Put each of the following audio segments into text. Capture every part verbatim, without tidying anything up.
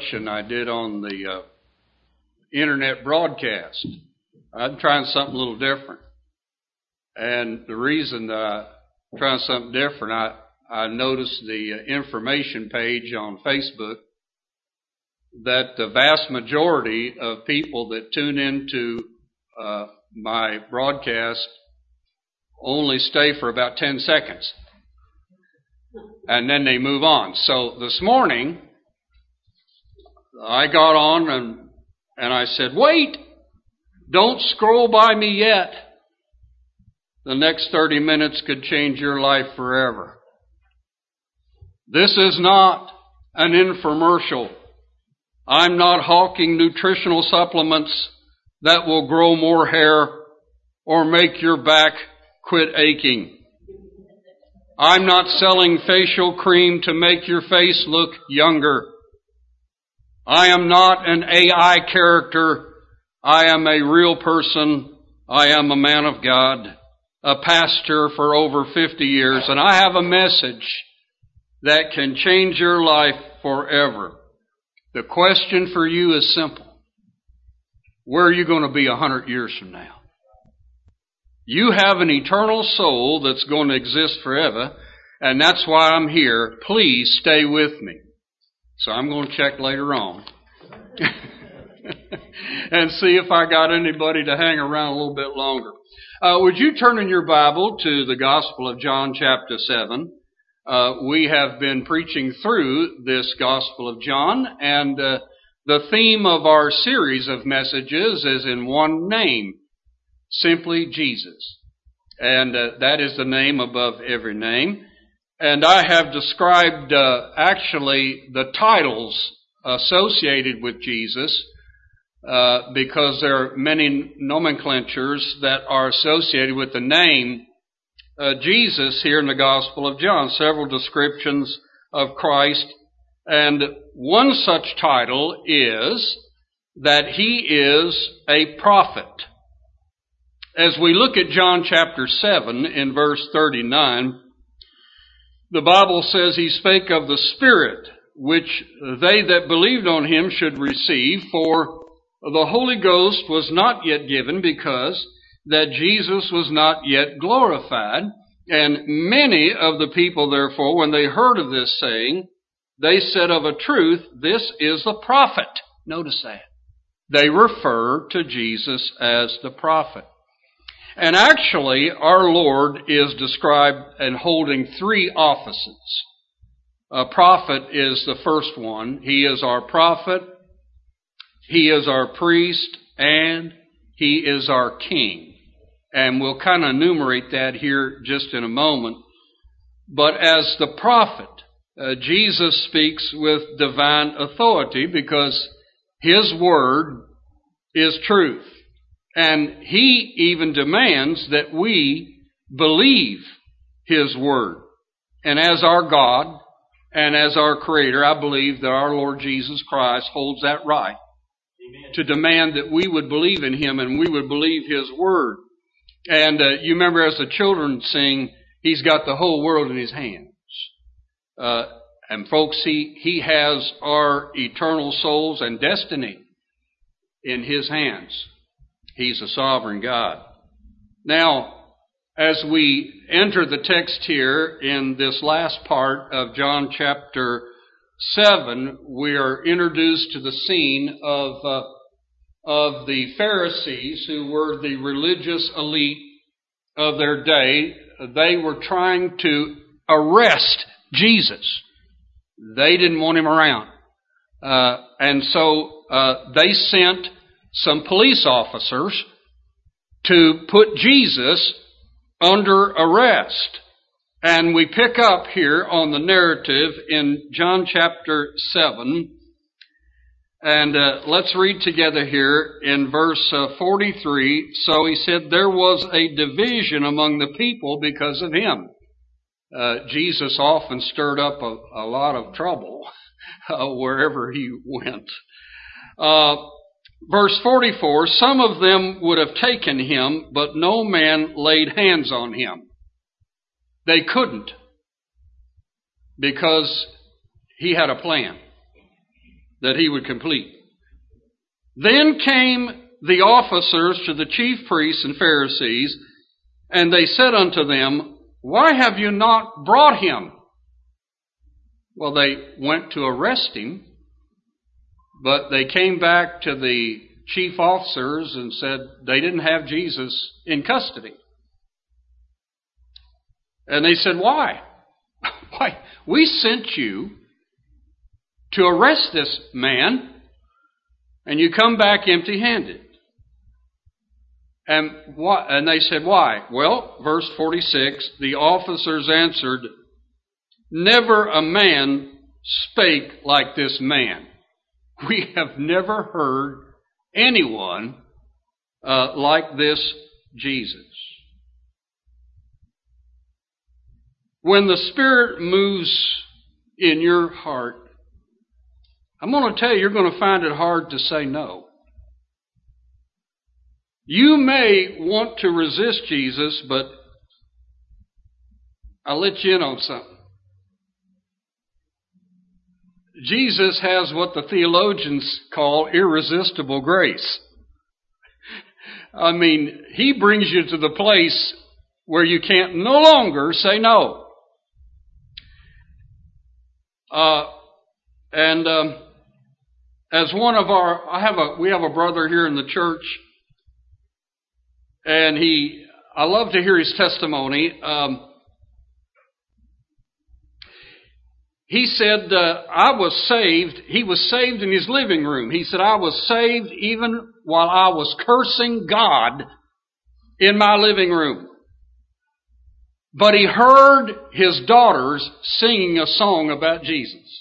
introduction I did on the uh, internet broadcast. I'm trying something a little different. And the reason that I'm trying something different, I, I noticed the information page on Facebook that the vast majority of people that tune into uh, my broadcast only stay for about ten seconds. And then they move on. So this morning, I got on and, and I said, wait, don't scroll by me yet. The next thirty minutes could change your life forever. This is not an infomercial. I'm not hawking nutritional supplements that will grow more hair or make your back quit aching. I'm not selling facial cream to make your face look younger. I am not an A I character. I am a real person. I am a man of God, a pastor for over fifty years, and I have a message that can change your life forever. The question for you is simple. Where are you going to be a hundred years from now? You have an eternal soul that's going to exist forever, and that's why I'm here. Please stay with me. So I'm going to check later on and see if I got anybody to hang around a little bit longer. Uh, would you turn in your Bible to the Gospel of John chapter seven? Uh, we have been preaching through this Gospel of John, and uh, the theme of our series of messages is in one name, simply Jesus. And uh, that is the name above every name. And I have described uh, actually the titles associated with Jesus uh, because there are many nomenclatures that are associated with the name uh, Jesus here in the Gospel of John. Several descriptions of Christ. And one such title is that He is a prophet. As we look at John chapter seven in verse thirty-nine, the Bible says He spake of the Spirit, which they that believed on Him should receive, for the Holy Ghost was not yet given, because that Jesus was not yet glorified. And many of the people, therefore, when they heard of this saying, they said of a truth, this is the prophet. Notice that. They refer to Jesus as the prophet. And actually, our Lord is described and holding three offices. A prophet is the first one. He is our prophet, He is our priest, and He is our king. And we'll kind of enumerate that here just in a moment. But as the prophet, uh, Jesus speaks with divine authority because His word is truth. And He even demands that we believe His word. And as our God and as our Creator, I believe that our Lord Jesus Christ holds that right. Amen. To demand that we would believe in Him and we would believe His word. And uh, you remember as the children sing, He's got the whole world in His hands. Uh, and folks, He, He has our eternal souls and destiny in His hands. He's a sovereign God. Now, as we enter the text here in this last part of John chapter seven, we are introduced to the scene of uh, of the Pharisees, who were the religious elite of their day. They were trying to arrest Jesus. They didn't want Him around. Uh, and so uh, they sent some police officers to put Jesus under arrest. And we pick up here on the narrative in John chapter seven. And uh, let's read together here in verse uh, forty-three. So He said, there was a division among the people because of Him. Uh, Jesus often stirred up a, a lot of trouble uh, wherever He went. Uh, verse forty-four, some of them would have taken Him, but no man laid hands on Him. They couldn't, because He had a plan. that he would complete. Then came the officers to the chief priests and Pharisees, and they said unto them, Why have you not brought him? Well, they went to arrest him, but they came back to the chief officers and said they didn't have Jesus in custody. And they said, Why? Why? We sent you to arrest this man, and you come back empty-handed. And what? And they said, Why? Well, verse forty-six, the officers answered, Never a man spake like this man. We have never heard anyone uh, like this Jesus. When the Spirit moves in your heart, I'm going to tell you, you're going to find it hard to say no. You may want to resist Jesus, but I'll let you in on something. Jesus has what the theologians call irresistible grace. I mean, He brings you to the place where you can't no longer say no. Uh, and um, as one of our, I have a, we have a brother here in the church, and he, I love to hear his testimony. Um, he said, uh, I was saved. He was saved in his living room. He said, I was saved even while I was cursing God in my living room. But he heard his daughters singing a song about Jesus.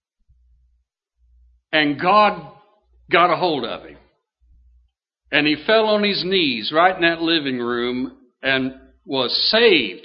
And God got a hold of him. And he fell on his knees right in that living room and was saved.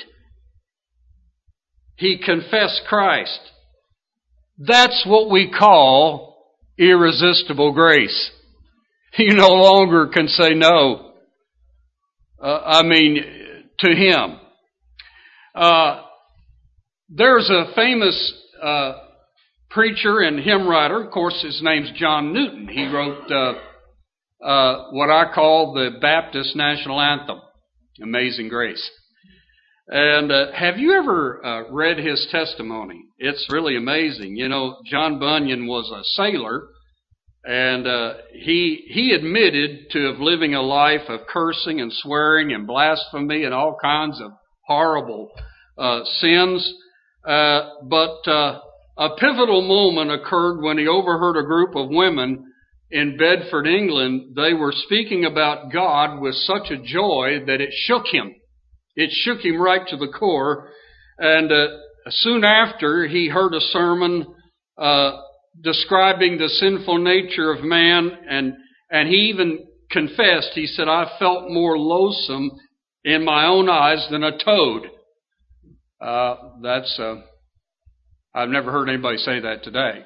He confessed Christ. That's what we call irresistible grace. You no longer can say no. Uh, I mean, to Him. Uh, there's a famous uh, preacher and hymn writer. Of course, his name's John Newton. He wrote uh, uh, what I call the Baptist National Anthem, Amazing Grace. And uh, have you ever uh, read his testimony? It's really amazing. You know, John Bunyan was a sailor, and uh, he he admitted to have living a life of cursing and swearing and blasphemy and all kinds of horrible uh, sins. Uh, but uh, a pivotal moment occurred when he overheard a group of women in Bedford, England. They were speaking about God with such a joy that it shook him. It shook him right to the core. And uh, soon after, he heard a sermon uh, describing the sinful nature of man, and and he even confessed. He said, I felt more loathsome in my own eyes than a toad. Uh, that's, uh, I've never heard anybody say that today.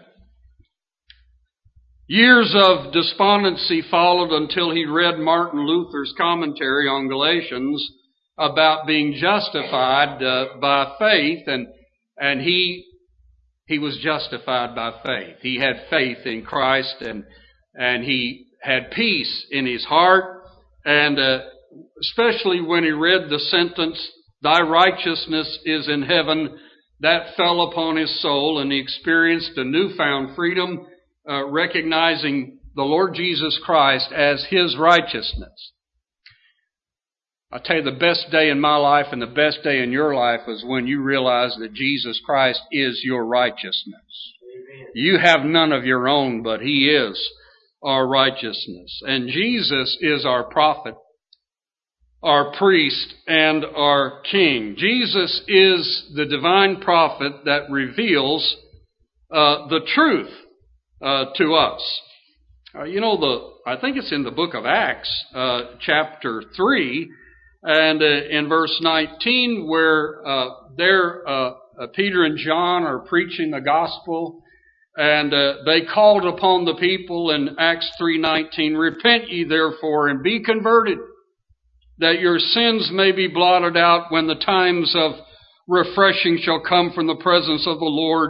Years of despondency followed until he read Martin Luther's commentary on Galatians about being justified uh, by faith, and and he he was justified by faith. He had faith in Christ, and and he had peace in his heart, and uh, especially when he read the sentence, "Thy righteousness is in heaven," that fell upon his soul, and he experienced a newfound freedom, uh, recognizing the Lord Jesus Christ as his righteousness. I'll tell you, the best day in my life and the best day in your life is when you realize that Jesus Christ is your righteousness. Amen. You have none of your own, but He is our righteousness. And Jesus is our prophet, our priest, and our king. Jesus is the divine prophet that reveals uh, the truth uh, to us. Uh, you know, the I think it's in the book of Acts, uh, chapter three, and uh, in verse nineteen, where uh, there uh, uh, Peter and John are preaching the gospel, and uh, they called upon the people in Acts three nineteen, "Repent ye therefore and be converted, that your sins may be blotted out when the times of refreshing shall come from the presence of the Lord,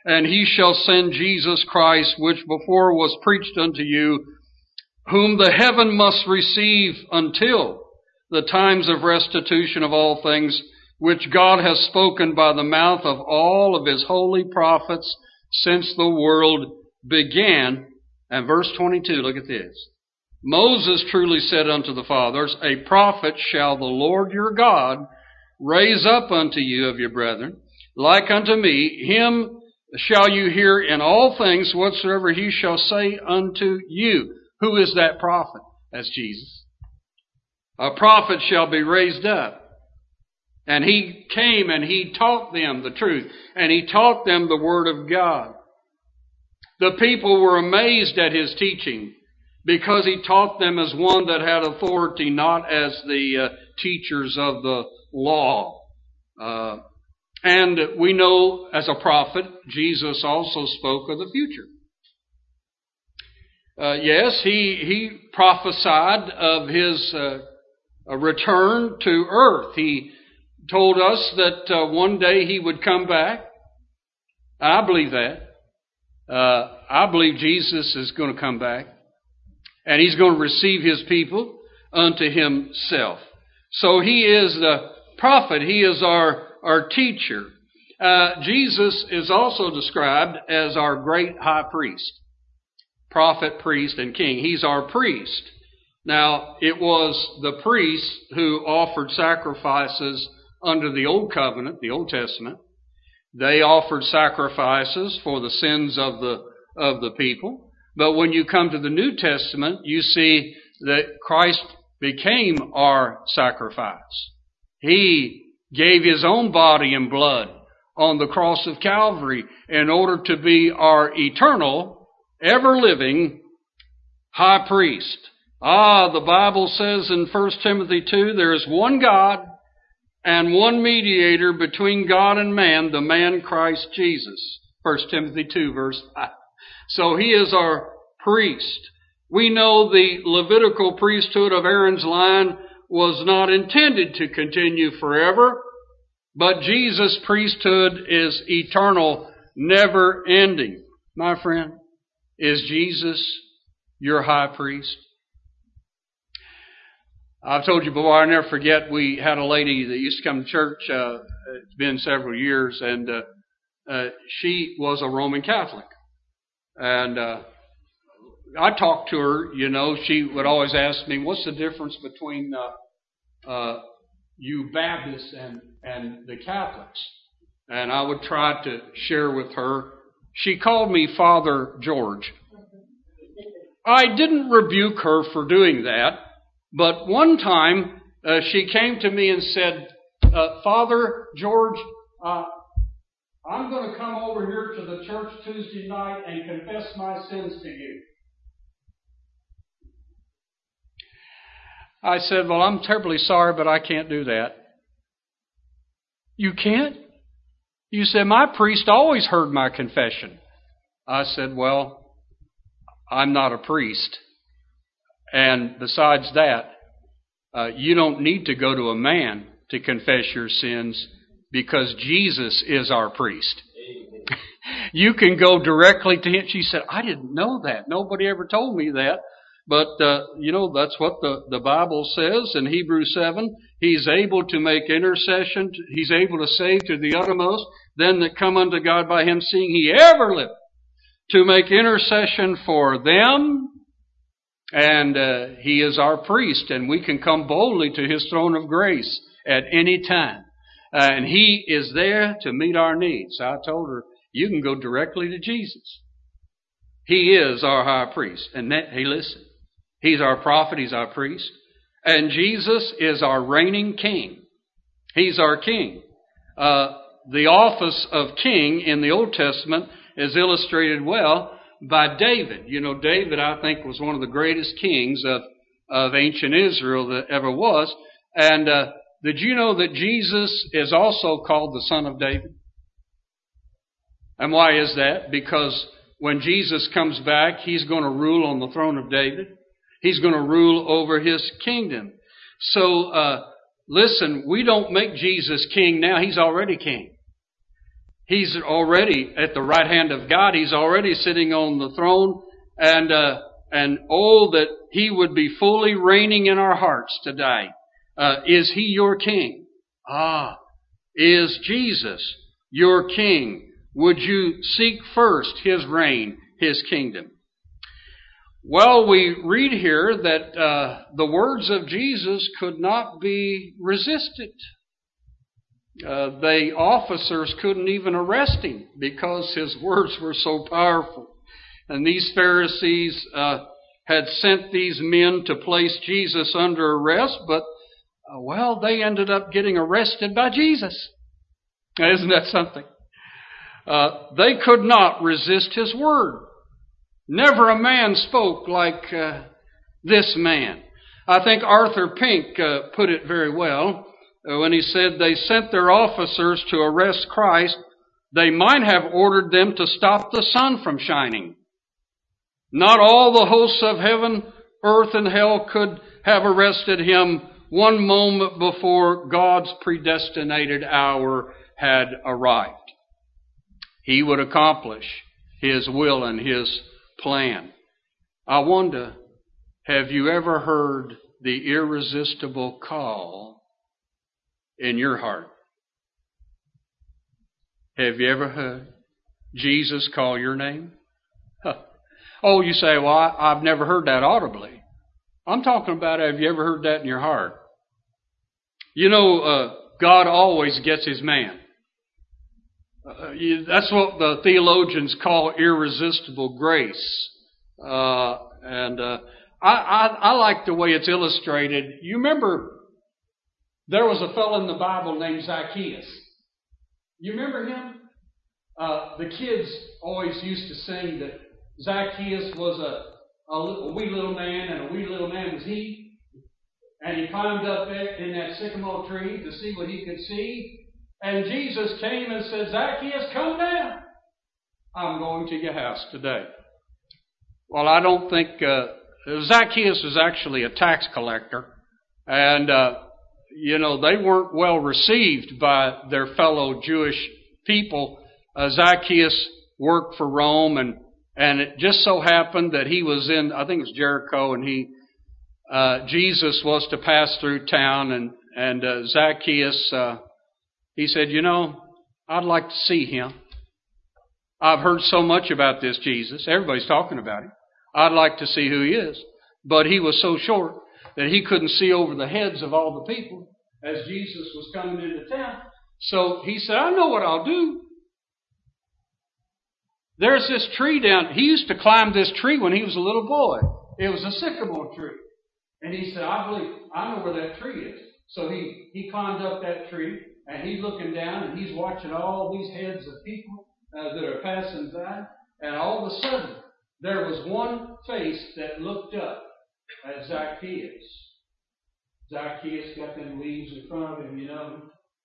And he shall send Jesus Christ, which before was preached unto you, whom the heaven must receive until the times of restitution of all things, which God has spoken by the mouth of all of his holy prophets since the world began. And verse twenty-two, look at this. Moses truly said unto the fathers, a prophet shall the Lord your God raise up unto you of your brethren, like unto me. Him shall you hear in all things whatsoever he shall say unto you. Who is that prophet? That's Jesus. A prophet shall be raised up. And he came and he taught them the truth. And he taught them the Word of God. The people were amazed at his teaching because he taught them as one that had authority, not as the uh, teachers of the law. Uh, and we know as a prophet, Jesus also spoke of the future. Uh, yes, he, he prophesied of his uh, return to earth. He told us that uh, one day he would come back. I believe that. Uh, I believe Jesus is going to come back. And he's going to receive his people unto himself. So he is the prophet. He is our, our teacher. Uh, Jesus is also described as our great high priest. Prophet, priest, and king. He's our priest. Now, it was the priests who offered sacrifices under the Old Covenant, the Old Testament. They offered sacrifices for the sins of the of the people. But when you come to the New Testament, you see that Christ became our sacrifice. He gave his own body and blood on the cross of Calvary in order to be our eternal, ever-living high priest. Ah, the Bible says in First Timothy two, there is one God and one mediator between God and man, the man Christ Jesus. First Timothy two, verse five. So he is our priest. We know the Levitical priesthood of Aaron's line was not intended to continue forever, but Jesus' priesthood is eternal, never ending. My friend, is Jesus your high priest? I've told you before, I never forget, we had a lady that used to come to church, uh, it's been several years, and uh, uh, she was a Roman Catholic. And uh, I talked to her, you know, she would always ask me, what's the difference between uh, uh, you Baptists and, and the Catholics? And I would try to share with her. She called me Father George. I didn't rebuke her for doing that, but one time uh, she came to me and said, uh, Father George, uh, I'm going to come over here to the church Tuesday night and confess my sins to you. I said, well, I'm terribly sorry, but I can't do that. You can't? You said, my priest always heard my confession. I said, well, I'm not a priest. And besides that, uh, you don't need to go to a man to confess your sins because Jesus is our priest. You can go directly to him. She said, I didn't know that. Nobody ever told me that. But, uh, you know, that's what the, the Bible says in Hebrews seven. He's able to make intercession. He's able to save to the uttermost. Them that come unto God by him, seeing he ever liveth, to make intercession for them. And uh, he is our priest, and we can come boldly to his throne of grace at any time. Uh, and he is there to meet our needs. I told her, you can go directly to Jesus. He is our high priest. And that, hey, listen, he's our prophet, he's our priest. And Jesus is our reigning king. He's our king. Uh, the office of king in the Old Testament is illustrated well by David. You know, David, I think, was one of the greatest kings of, of ancient Israel that ever was. And uh, did you know that Jesus is also called the Son of David? And why is that? Because when Jesus comes back, he's going to rule on the throne of David. He's going to rule over his kingdom. So, uh, listen, we don't make Jesus king now. He's already king. He's already at the right hand of God. He's already sitting on the throne. And, uh, and oh, that He would be fully reigning in our hearts today. Uh, is He your King? Ah, is Jesus your King? Would you seek first His reign, His kingdom? Well, we read here that uh, the words of Jesus could not be resisted. Uh, the officers couldn't even arrest Him because His words were so powerful. And these Pharisees uh, had sent these men to place Jesus under arrest, but, uh, well, they ended up getting arrested by Jesus. Isn't that something? Uh, they could not resist His word. Never a man spoke like uh, this man. I think Arthur Pink uh, put it very well uh, when he said they sent their officers to arrest Christ. They might have ordered them to stop the sun from shining. Not all the hosts of heaven, earth, and hell could have arrested Him one moment before God's predestinated hour had arrived. He would accomplish His will and His plan. I wonder, have you ever heard the irresistible call in your heart? Have you ever heard Jesus call your name? Huh. Oh, you say, well, I, I've never heard that audibly. I'm talking about, have you ever heard that in your heart? You know, uh, God always gets His man. Uh, you, that's what the theologians call irresistible grace. Uh, and uh, I, I, I like the way it's illustrated. You remember there was a fellow in the Bible named Zacchaeus. You remember him? Uh, the kids always used to sing that Zacchaeus was a, a, a wee little man, and a wee little man was he. And he climbed up in that sycamore tree to see what he could see. And Jesus came and said, Zacchaeus, come down. I'm going to your house today. Well, I don't think uh, Zacchaeus was actually a tax collector. And, uh, you know, they weren't well received by their fellow Jewish people. Uh, Zacchaeus worked for Rome, and, and it just so happened that he was in, I think it was Jericho, and he uh, Jesus was to pass through town, and, and uh, Zacchaeus... Uh, He said, you know, I'd like to see Him. I've heard so much about this Jesus. Everybody's talking about Him. I'd like to see who He is. But he was so short that he couldn't see over the heads of all the people as Jesus was coming into town. So he said, I know what I'll do. There's this tree down. He used to climb this tree when he was a little boy. It was a sycamore tree. And he said, I believe, I know where that tree is. So he, he climbed up that tree. And he's looking down and he's watching all these heads of people uh, that are passing by. And all of a sudden, there was one face that looked up at Zacchaeus. Zacchaeus got them leaves in front of him, you know.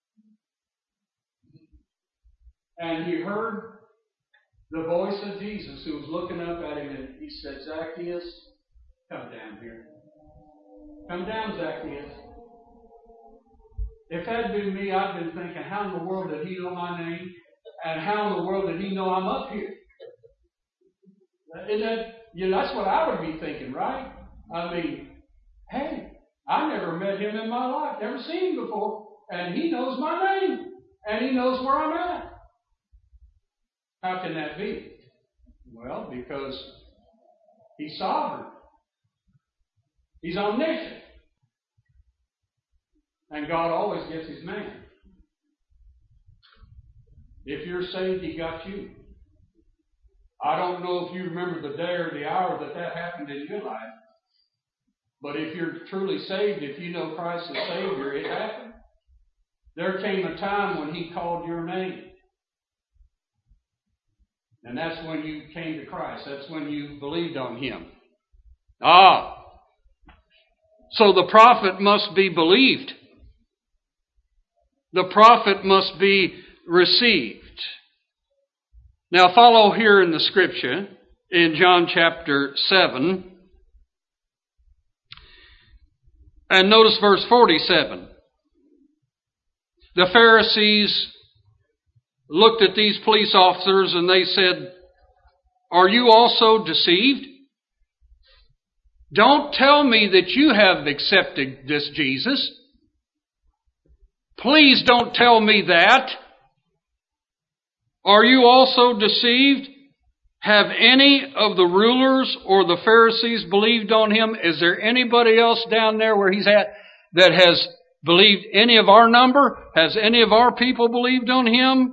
And he heard the voice of Jesus who was looking up at him, and he said, Zacchaeus, come down here. Come down, Zacchaeus. If that had been me, I'd been thinking, how in the world did he know my name? And how in the world did he know I'm up here? Isn't that, you know, that's what I would be thinking, right? I mean, hey, I never met him in my life, never seen him before, and he knows my name, and he knows where I'm at. How can that be? Well, because He's sovereign. He's omniscient. And God always gets His man. If you're saved, He got you. I don't know if you remember the day or the hour that that happened in your life. But if you're truly saved, if you know Christ as Savior, it happened. There came a time when He called your name. And that's when you came to Christ. That's when you believed on Him. Ah. So the prophet must be believed. The prophet must be received. Now follow here in the Scripture, in John chapter seven. And notice verse forty-seven. The Pharisees looked at these police officers and they said, "Are you also deceived? Don't tell me that you have accepted this Jesus. Please don't tell me that. Are you also deceived? Have any of the rulers or the Pharisees believed on him?" Is there anybody else down there where he's at that has believed any of our number? Has any of our people believed on him?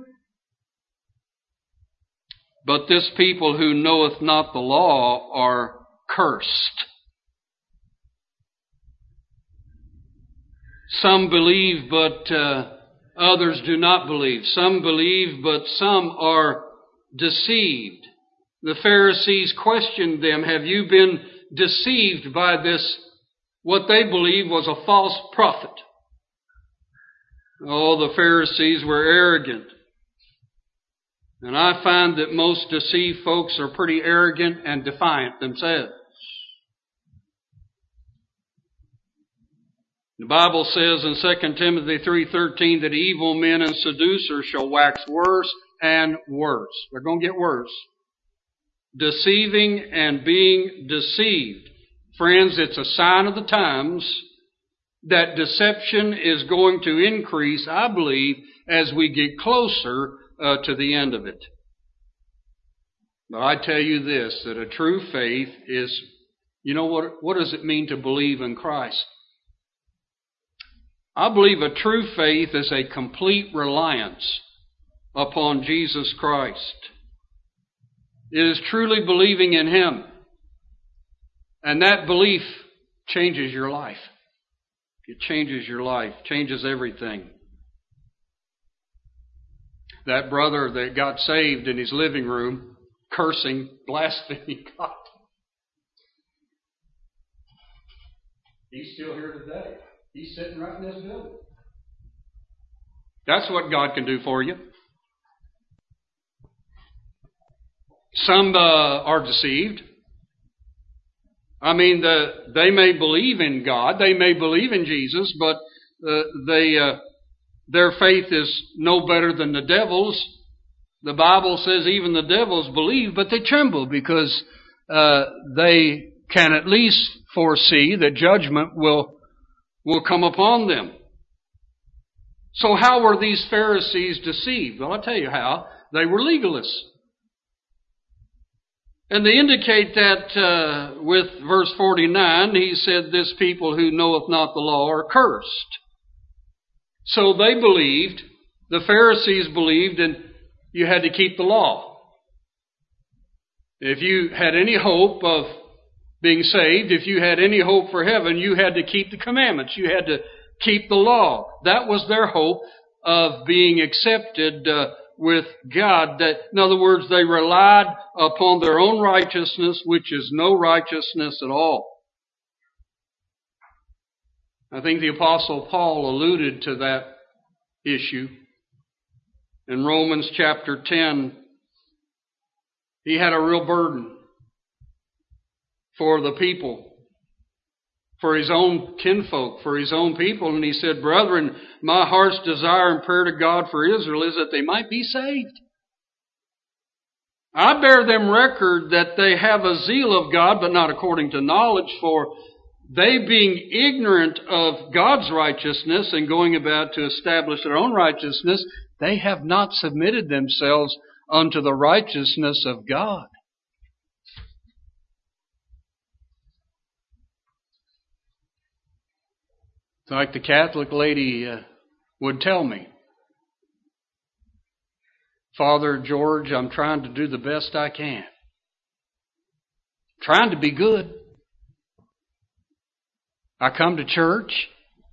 But this people who knoweth not the law are cursed. Some believe, but uh, others do not believe. Some believe, but some are deceived. The Pharisees questioned them, "Have you been deceived by this, what they believed was a false prophet?" Oh, the Pharisees were arrogant. And I find that most deceived folks are pretty arrogant and defiant themselves. The Bible says in Second Timothy three thirteen that evil men and seducers shall wax worse and worse. They're going to get worse. Deceiving and being deceived. Friends, it's a sign of the times that deception is going to increase, I believe, as we get closer uh, to the end of it. But I tell you this, that a true faith is, you know what, what does it mean to believe in Christ? I believe a true faith is a complete reliance upon Jesus Christ. It is truly believing in Him. And that belief changes your life. It changes your life, changes everything. That brother that got saved in his living room, cursing, blaspheming God. He's still here today. He's sitting right in this building. That's what God can do for you. Some uh, are deceived. I mean, the, they may believe in God, they may believe in Jesus, but uh, they uh, their faith is no better than the devil's. The Bible says even the devils believe, but they tremble because uh, they can at least foresee that judgment will will come upon them. So how were these Pharisees deceived? Well, I'll tell you how. They were legalists. And they indicate that uh, with verse forty-nine, he said, "This people who knoweth not the law are cursed." So they believed, the Pharisees believed, and you had to keep the law. If you had any hope of being saved, if you had any hope for heaven, you had to keep the commandments. You had to keep the law. That was their hope of being accepted uh, with God. That, in other words, they relied upon their own righteousness, which is no righteousness at all. I think the Apostle Paul alluded to that issue. In Romans chapter ten, he had a real burden for the people, for his own kinfolk, for his own people. And he said, "Brethren, my heart's desire and prayer to God for Israel is that they might be saved. I bear them record that they have a zeal of God, but not according to knowledge, for they being ignorant of God's righteousness and going about to establish their own righteousness, they have not submitted themselves unto the righteousness of God." It's like the Catholic lady uh, would tell me, "Father George, I'm trying to do the best I can. Trying to be good. I come to church.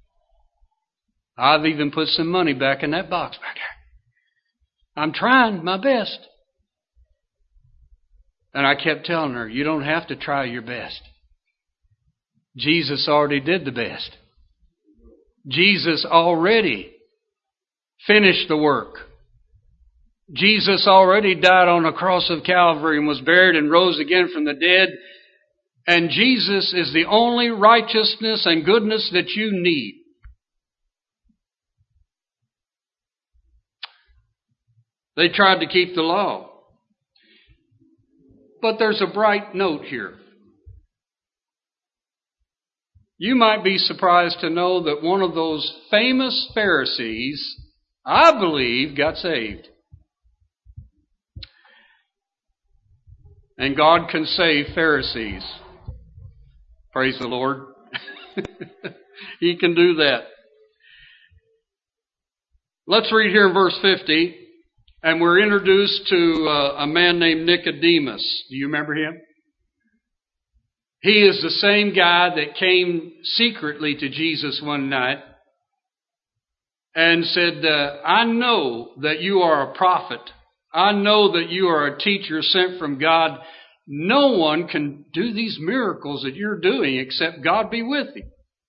I've even put some money back in that box back there. I'm trying my best." And I kept telling her, "You don't have to try your best. Jesus already did the best. Jesus already finished the work. Jesus already died on the cross of Calvary and was buried and rose again from the dead. And Jesus is the only righteousness and goodness that you need." They tried to keep the law. But there's a bright note here. You might be surprised to know that one of those famous Pharisees, I believe, got saved. And God can save Pharisees. Praise the Lord. He can do that. Let's read here in verse fifty. And we're introduced to uh, a man named Nicodemus. Do you remember him? He is the same guy that came secretly to Jesus one night and said, uh, I know that you are a prophet. I know that you are a teacher sent from God. No one can do these miracles that you're doing except God be with you.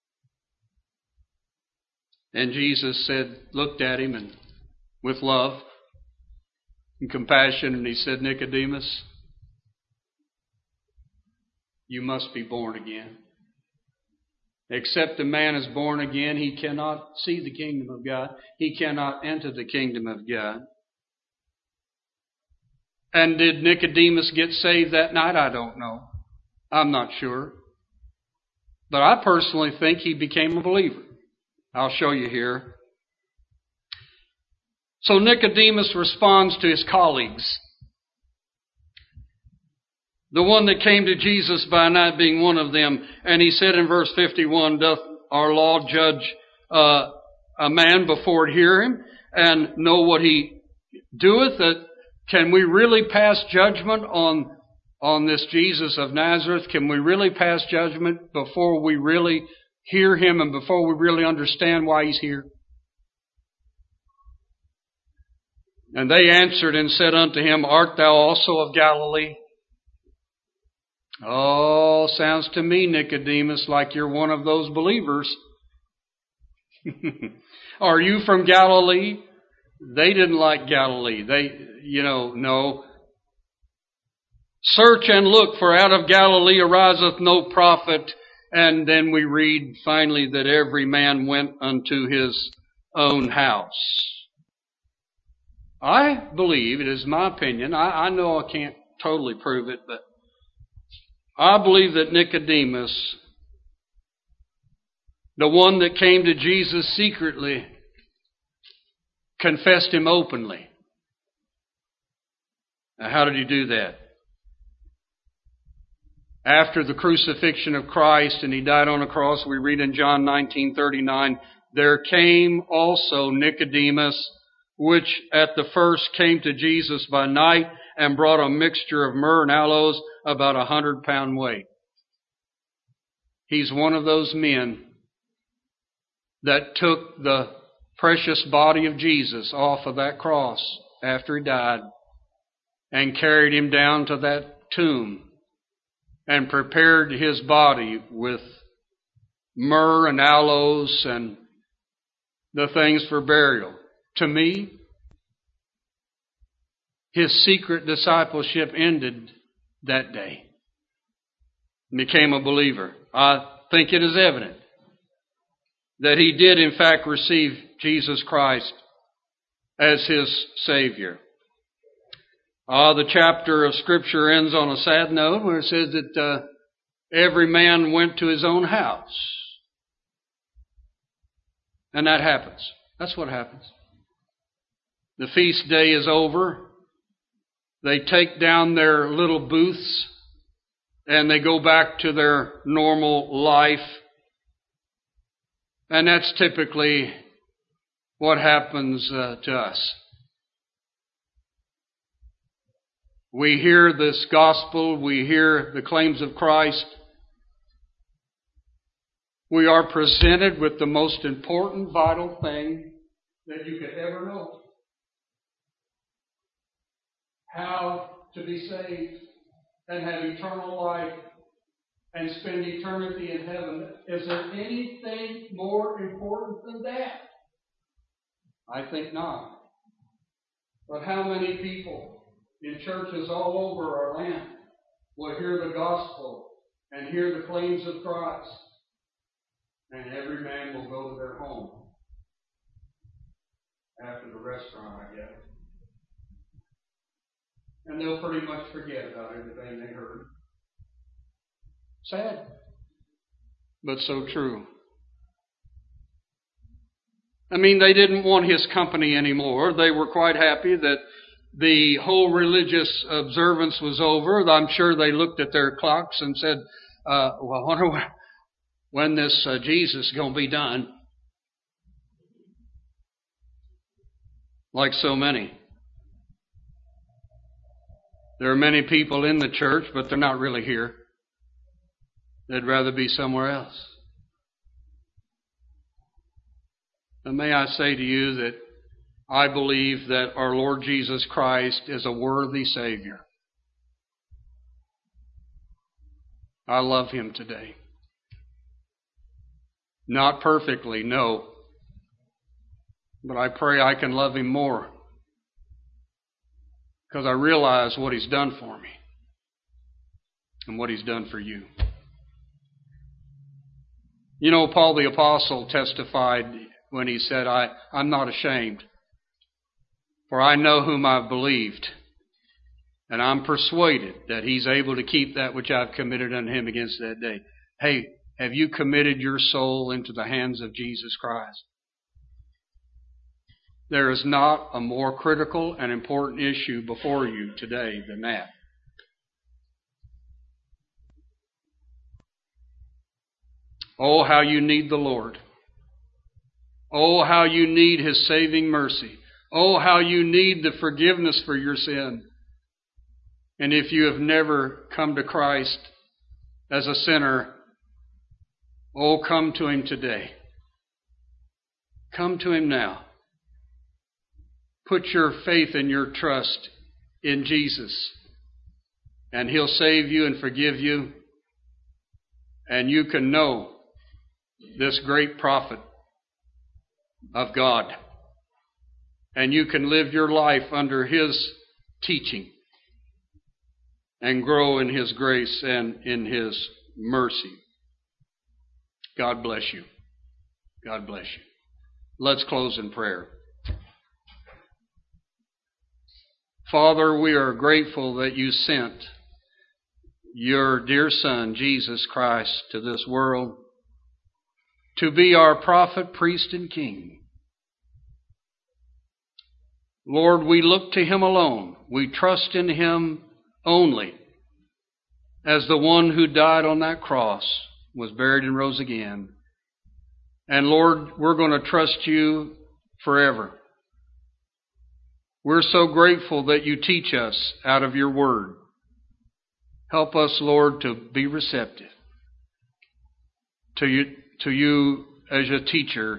And Jesus said, looked at him and with love and compassion, and he said, Nicodemus, you must be born again. Except a man is born again, he cannot see the kingdom of God. He cannot enter the kingdom of God. And did Nicodemus get saved that night? I don't know. I'm not sure. But I personally think he became a believer. I'll show you here. So Nicodemus responds to his colleagues. The one that came to Jesus by night being one of them. And he said in verse fifty-one, doth our law judge uh, a man before it hear him and know what he doeth? That can we really pass judgment on, on this Jesus of Nazareth? Can we really pass judgment before we really hear him and before we really understand why he's here? And they answered and said unto him, art thou also of Galilee? Oh, sounds to me, Nicodemus, like you're one of those believers. Are you from Galilee? They didn't like Galilee. They, you know, no. Search and look, for out of Galilee ariseth no prophet. And then we read finally that every man went unto his own house. I believe, it is my opinion, I, I know I can't totally prove it, but I believe that Nicodemus, the one that came to Jesus secretly, confessed him openly. Now, how did he do that? After the crucifixion of Christ and he died on a cross, we read in John nineteen thirty-nine, there came also Nicodemus, which at the first came to Jesus by night and brought a mixture of myrrh and aloes about a hundred pound weight. He's one of those men that took the precious body of Jesus off of that cross after he died and carried him down to that tomb and prepared his body with myrrh and aloes and the things for burial. To me, his secret discipleship ended that day. He became a believer. I think it is evident that he did in fact receive Jesus Christ as his Savior. Uh, the chapter of Scripture ends on a sad note where it says that uh, every man went to his own house. And that happens. That's what happens. The feast day is over. They take down their little booths and they go back to their normal life. And that's typically what happens uh, to us. We hear this gospel. We hear the claims of Christ. We are presented with the most important, vital thing that you could ever know. How to be saved and have eternal life and spend eternity in heaven. Is there anything more important than that? I think not. But how many people in churches all over our land will hear the gospel and hear the claims of Christ, and every man will go to their home after the restaurant, I guess. and they'll pretty much forget about everything they heard. Sad, but so true. I mean, they didn't want his company anymore. They were quite happy that the whole religious observance was over. I'm sure they looked at their clocks and said, uh, well, I wonder when this uh, Jesus is going to be done. Like so many. There are many people in the church, but they're not really here. They'd rather be somewhere else. And may I say to you that I believe that our Lord Jesus Christ is a worthy Savior. I love Him today. Not perfectly, no. But I pray I can love Him more. Because I realize what He's done for me. And what He's done for you. You know, Paul the Apostle testified when he said, I, I'm not ashamed. For I know whom I've believed. And I'm persuaded that He's able to keep that which I've committed unto Him against that day. Hey, have you committed your soul into the hands of Jesus Christ? There is not a more critical and important issue before you today than that. Oh, how you need the Lord. Oh, how you need His saving mercy. Oh, how you need the forgiveness for your sin. And if you have never come to Christ as a sinner, oh, come to Him today. Come to Him now. Put your faith and your trust in Jesus. And He'll save you and forgive you. And you can know this great prophet of God. And you can live your life under His teaching and grow in His grace and in His mercy. God bless you. God bless you. Let's close in prayer. Father, we are grateful that you sent your dear Son, Jesus Christ, to this world to be our prophet, priest, and king. Lord, we look to Him alone. We trust in Him only as the one who died on that cross, was buried and rose again. And Lord, we're going to trust you forever. We're so grateful that you teach us out of your word. Help us, Lord, to be receptive to you, to you as a teacher.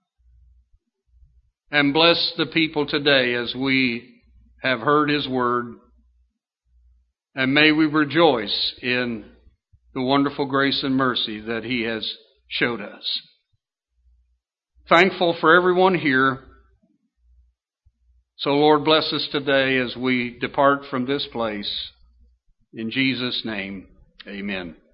And bless the people today as we have heard His word. And may we rejoice in the wonderful grace and mercy that He has showed us. Thankful for everyone here. So, Lord, bless us today as we depart from this place. In Jesus' name, amen.